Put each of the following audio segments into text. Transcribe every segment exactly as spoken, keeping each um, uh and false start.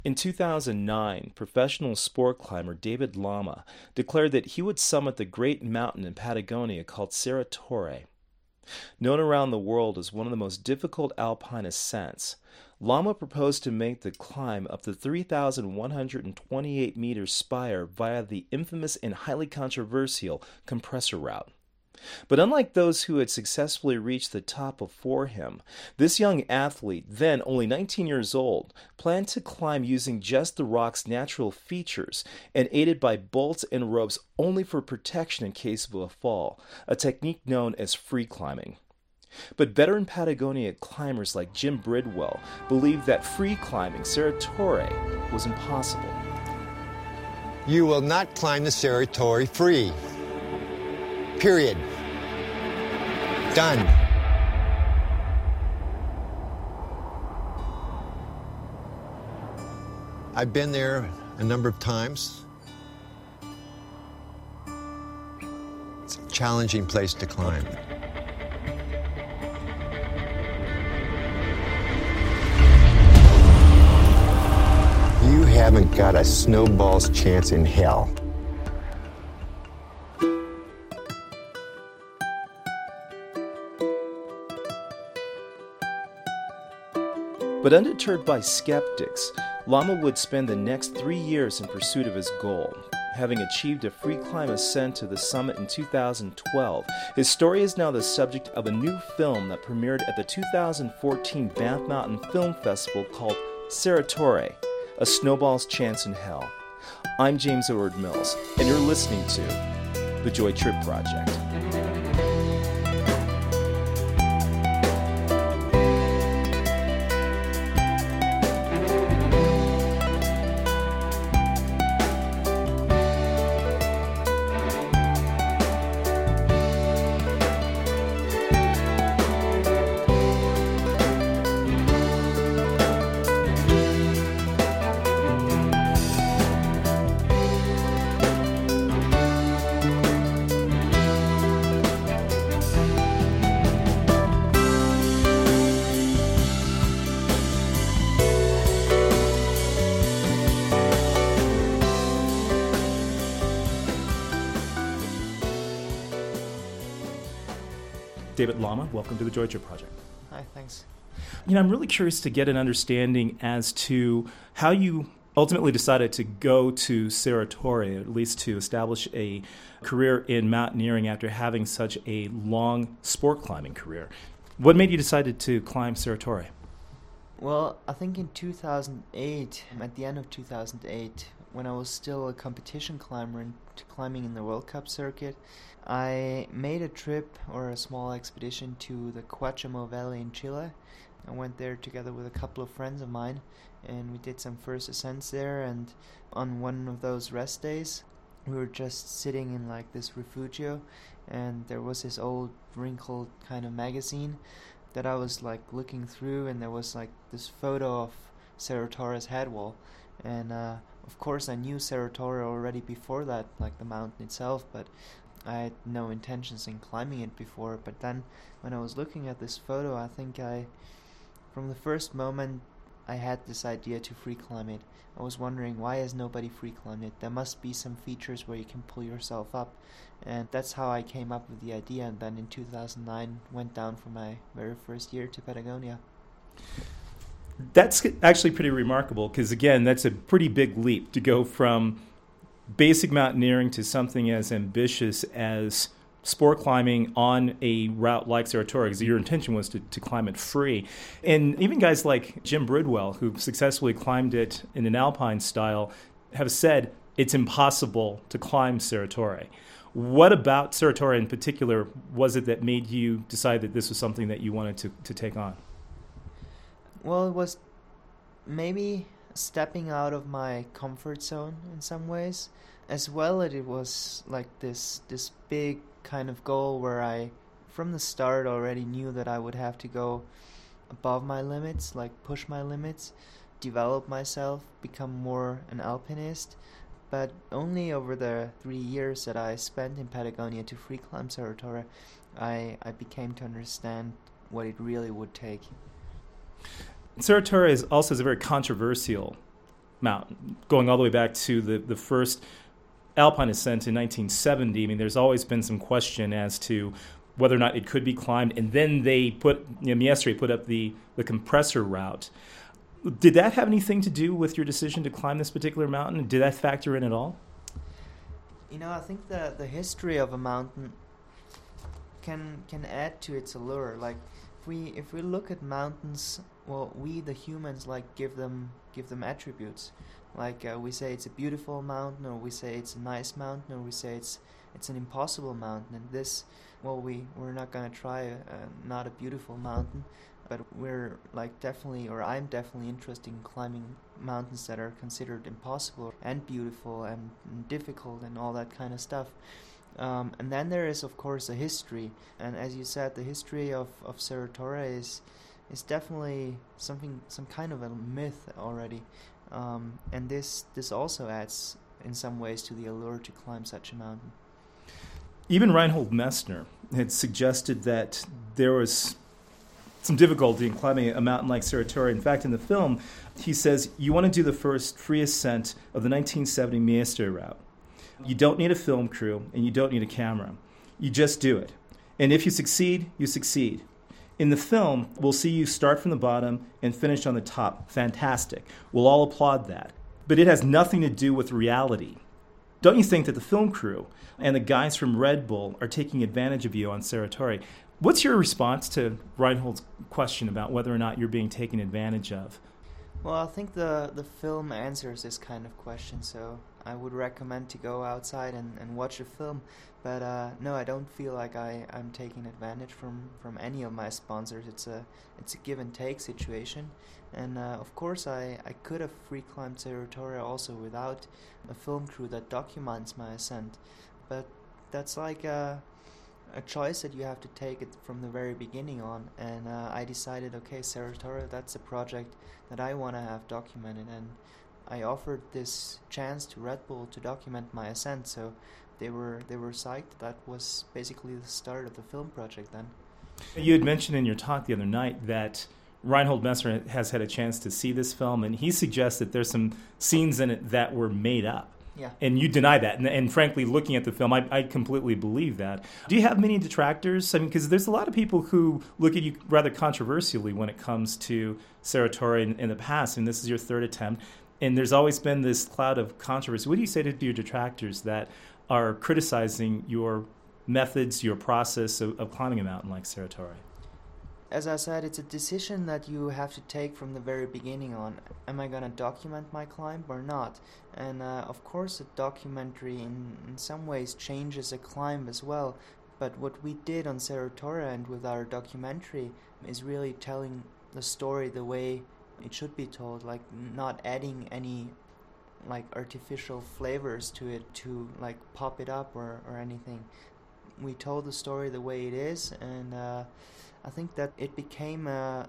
In two thousand nine, professional sport climber David Lama declared that he would summit the great mountain in Patagonia called Serra Torre. Known around the world as one of the most difficult alpine ascents, Lama proposed to make the climb up the three thousand one hundred twenty-eight meter spire via the infamous and highly controversial compressor route. But unlike those who had successfully reached the top before him, this young athlete, then only nineteen years old, planned to climb using just the rock's natural features and aided by bolts and ropes only for protection in case of a fall, a technique known as free climbing. But veteran Patagonia climbers like Jim Bridwell believed that free climbing Serra Torre was impossible. You will not climb the Serra Torre free. Period. Done. I've been there a number of times. It's a challenging place to climb. You haven't got a snowball's chance in hell. But undeterred by skeptics, Lama would spend the next three years in pursuit of his goal. Having achieved a free climb ascent to the summit in two thousand twelve, his story is now the subject of a new film that premiered at the two thousand fourteen Banff Mountain Film Festival called Serra Torre, A Snowball's Chance in Hell. I'm James Edward Mills, and you're listening to The Joy Trip Project. David Lama, welcome to the Joy Trip Project. Hi, thanks. You know, I'm really curious to get an understanding as to how you ultimately decided to go to Serra Torre, at least to establish a career in mountaineering after having such a long sport climbing career. What made you decide to climb Serra Torre? Well, I think in two thousand eight, at the end of two thousand eight, when I was still a competition climber and climbing in the World Cup circuit, I made a trip or a small expedition to the Coachamo Valley in Chile. I went there together with a couple of friends of mine, and we did some first ascents there, and on one of those rest days, we were just sitting in like this refugio, and there was this old wrinkled kind of magazine that I was like looking through, and there was like this photo of Serra Torre's head wall, and uh, of course I knew Serra Torre already before that, like the mountain itself, but I had no intentions in climbing it before. But then when I was looking at this photo, I think I, from the first moment, I had this idea to free climb it. I was wondering, why has nobody free climbed it? There must be some features where you can pull yourself up. And that's how I came up with the idea, and then in two thousand nine went down for my very first year to Patagonia. That's actually pretty remarkable, because again, that's a pretty big leap to go from basic mountaineering to something as ambitious as sport climbing on a route like Serra Torre, because your intention was to, to climb it free. And even guys like Jim Bridwell, who successfully climbed it in an alpine style, have said it's impossible to climb Serra Torre. What about Serra Torre in particular was it that made you decide that this was something that you wanted to, to take on? Well, it was maybe stepping out of my comfort zone in some ways. As well, it was like this this big kind of goal where I, from the start, already knew that I would have to go above my limits, like push my limits, develop myself, become more an alpinist. But only over the three years that I spent in Patagonia to free climb Serra Torre, I, I became to understand what it really would take. Serra Torre is also is a very controversial mountain, going all the way back to the, the first Alpine ascent in nineteen seventy. I mean, there's always been some question as to whether or not it could be climbed, and then they put, you know, Maestre put up the, the compressor route. Did that have anything to do with your decision to climb this particular mountain? Did that factor in at all? You know, I think the the history of a mountain can can add to its allure. Like if we if we look at mountains, well, we the humans like give them give them attributes. Like uh, we say it's a beautiful mountain, or we say it's a nice mountain, or we say it's it's an impossible mountain. And this, well, we we're not gonna try a, a not a beautiful mountain, but we're like definitely, or I'm definitely interested in climbing mountains that are considered impossible and beautiful and, and difficult and all that kind of stuff. Um, and then there is, of course, a history. And as you said, the history of, of Cerro Torre is is definitely something, some kind of a myth already. Um, and this this also adds, in some ways, to the allure to climb such a mountain. Even Reinhold Messner had suggested that there was some difficulty in climbing a mountain like Cerro Torre. In fact, in the film, he says, you want to do the first free ascent of the nineteen seventy Maestre route. You don't need a film crew, and you don't need a camera. You just do it. And if you succeed, you succeed. In the film, we'll see you start from the bottom and finish on the top. Fantastic. We'll all applaud that. But it has nothing to do with reality. Don't you think that the film crew and the guys from Red Bull are taking advantage of you on Cerro Torre? What's your response to Reinhold's question about whether or not you're being taken advantage of? Well, I think the, the film answers this kind of question, so I would recommend to go outside and, and watch a film. But uh, no, I don't feel like I, I'm taking advantage from, from any of my sponsors. It's a it's a give and take situation. And uh, of course, I, I could have free climbed Cerro Torre also without a film crew that documents my ascent. But that's like a, a choice that you have to take it from the very beginning on. And uh, I decided, okay, Cerro Torre, that's a project that I want to have documented. And I offered this chance to Red Bull to document my ascent, so they were they were psyched. That was basically the start of the film project then. You had mentioned in your talk the other night that Reinhold Messner has had a chance to see this film, and he suggests that there's some scenes in it that were made up. Yeah. And you deny that. And, and frankly, looking at the film, I, I completely believe that. Do you have many detractors? I mean, because there's a lot of people who look at you rather controversially when it comes to Cerro Torre in, in the past, and this is your third attempt. And there's always been this cloud of controversy. What do you say to your detractors that are criticizing your methods, your process of, of climbing a mountain like Cerro Torre? As I said, it's a decision that you have to take from the very beginning on, am I going to document my climb or not? And uh, of course a documentary in, in some ways changes a climb as well, but what we did on Cerro Torre and with our documentary is really telling the story the way it should be told, like not adding any like artificial flavors to it to like pop it up or, or anything. We told the story the way it is, and uh, I think that it became a,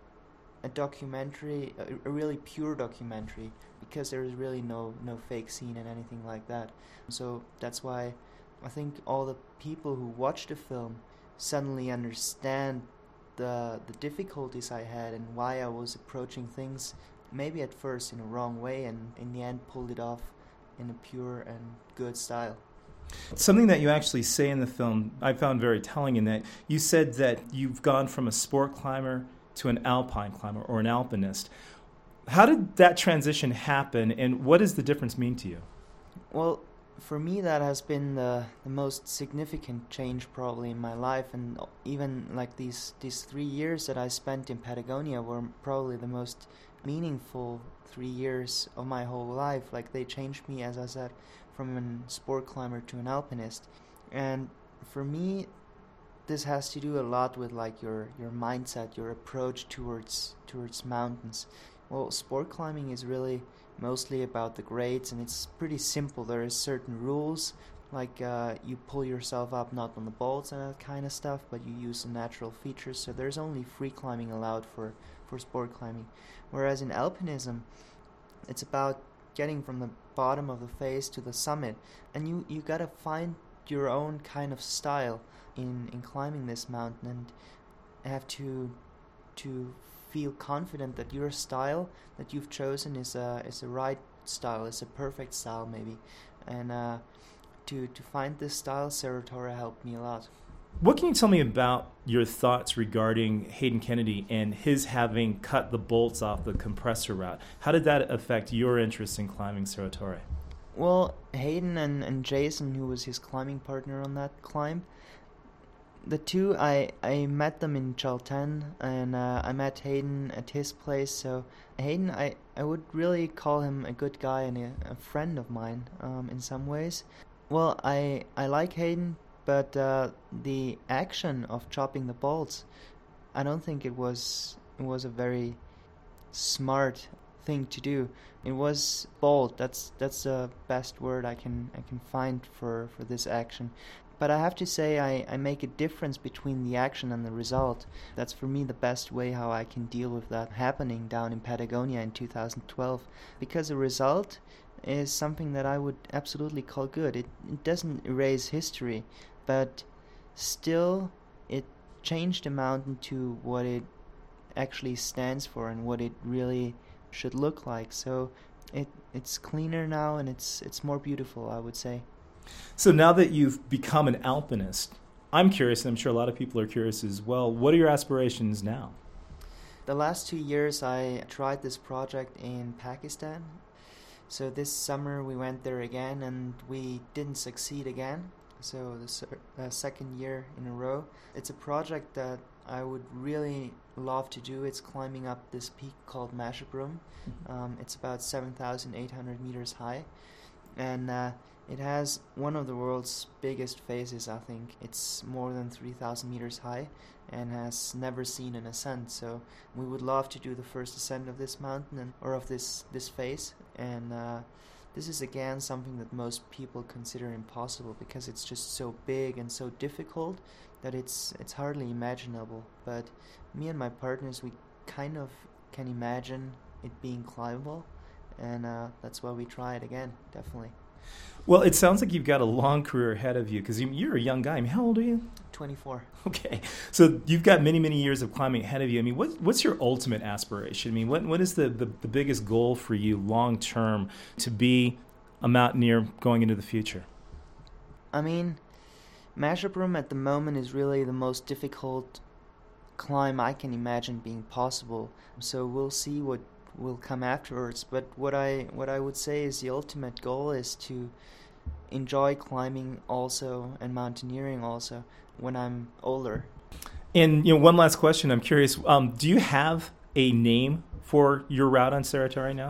a documentary, a, a really pure documentary, because there is really no, no fake scene and anything like that. So that's why I think all the people who watch the film suddenly understand the the difficulties I had and why I was approaching things maybe at first in a wrong way, and in the end pulled it off in a pure and good style. Something that you actually say in the film I found very telling, in that you said that you've gone from a sport climber to an alpine climber or an alpinist. How did that transition happen, and what does the difference mean to you? Well, for me that has been the, the most significant change probably in my life, and even like these these three years that I spent in Patagonia were probably the most meaningful three years of my whole life. Like they changed me, as I said, from a sport climber to an alpinist. And for me this has to do a lot with like your, your mindset, your approach towards towards mountains. Well, sport climbing is really mostly about the grades, and it's pretty simple. There is certain rules, like uh, you pull yourself up not on the bolts and that kind of stuff, but you use the natural features, so there's only free climbing allowed for, for sport climbing. Whereas in alpinism, it's about getting from the bottom of the face to the summit, and you, you gotta find your own kind of style in, in climbing this mountain, and have to to feel confident that your style that you've chosen is a is a right style, is a perfect style maybe, and uh, to to find this style, Cerro helped me a lot. What can you tell me about your thoughts regarding Hayden Kennedy and his having cut the bolts off the compressor route? How did that affect your interest in climbing Cerro Torre? Well, Hayden and, and Jason, who was his climbing partner on that climb, the two, I, I met them in Chaltén, and uh, I met Hayden at his place. So Hayden, I, I would really call him a good guy and a, a friend of mine um, in some ways. Well, I, I like Hayden, but uh, the action of chopping the bolts, I don't think it was it was a very smart thing to do. It was bold. That's that's the best word I can I can find for, for this action. But I have to say I, I make a difference between the action and the result. That's for me the best way how I can deal with that happening down in Patagonia in two thousand twelve. Because the result is something that I would absolutely call good. It, it doesn't erase history, but still it changed the mountain to what it actually stands for and what it really should look like. So it it's cleaner now, and it's it's more beautiful, I would say. So now that you've become an alpinist, I'm curious, and I'm sure a lot of people are curious as well, what are your aspirations now? The last two years I tried this project in Pakistan. So this summer we went there again, and we didn't succeed again. So the se- uh, second year in a row. It's a project that I would really love to do. It's climbing up this peak called Mashobrum. Mm-hmm. Um, it's about seven thousand eight hundred meters high. And uh, it has one of the world's biggest faces, I think. It's more than three thousand meters high and has never seen an ascent. So we would love to do the first ascent of this mountain, and, or of this, this face. And uh, this is again something that most people consider impossible because it's just so big and so difficult that it's it's hardly imaginable. But me and my partners, we kind of can imagine it being climbable, and uh, that's why we try it again, definitely. Well, it sounds like you've got a long career ahead of you because you're a young guy. I mean, how old are you? twenty-four. Okay. So you've got many, many years of climbing ahead of you. I mean, what, what's your ultimate aspiration? I mean, what what is the, the, the biggest goal for you long term to be a mountaineer going into the future? I mean, Mashobrum at the moment is really the most difficult climb I can imagine being possible. So we'll see what will come afterwards. But what I what I would say is the ultimate goal is to enjoy climbing also and mountaineering also when I'm older. And you know, one last question. I'm curious. Um, do you have a name for your route on Cerro Torre now?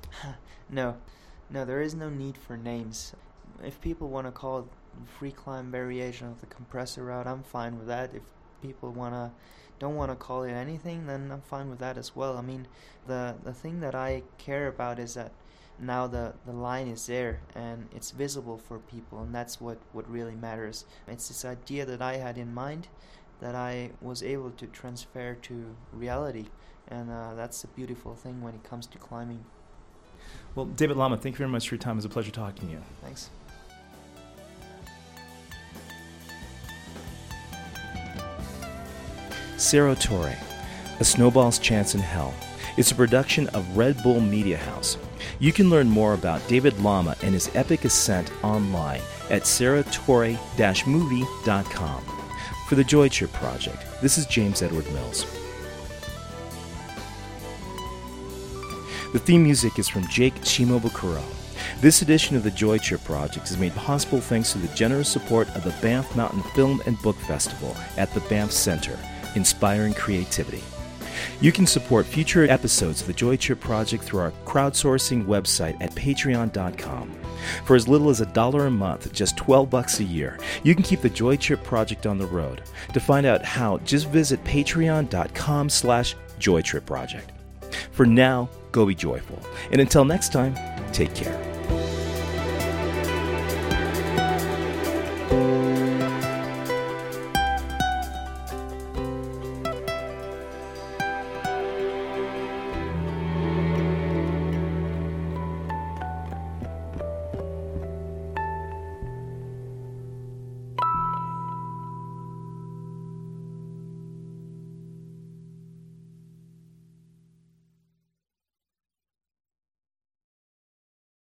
No, no. There is no need for names. If people want to call it free climb variation of the compressor route, I'm fine with that. If people wanna don't want to call it anything, then I'm fine with that as well. I mean, the the thing that I care about is that now the, the line is there and it's visible for people, and that's what, what really matters. It's this idea that I had in mind that I was able to transfer to reality, and uh, that's a beautiful thing when it comes to climbing. Well, David Lama, thank you very much for your time. It was a pleasure talking to you. Thanks. Cerro Torre, A Snowball's Chance in Hell. It's a production of Red Bull Media House. You can learn more about David Lama and his epic ascent online at cerro torre dash movie dot com. For the Joy Trip Project, this is James Edward Mills. The theme music is from Jake Shimobukuro. This edition of the Joy Trip Project is made possible thanks to the generous support of the Banff Mountain Film and Book Festival at the Banff Center, inspiring creativity. You can support future episodes of the Joy Trip Project through our crowdsourcing website at patreon dot com. For as little as a dollar a month, just twelve bucks a year, you can keep the Joy Trip Project on the road. To find out how, just visit patreon dot com slash joy trip project. For now, go be joyful. And until next time, take care.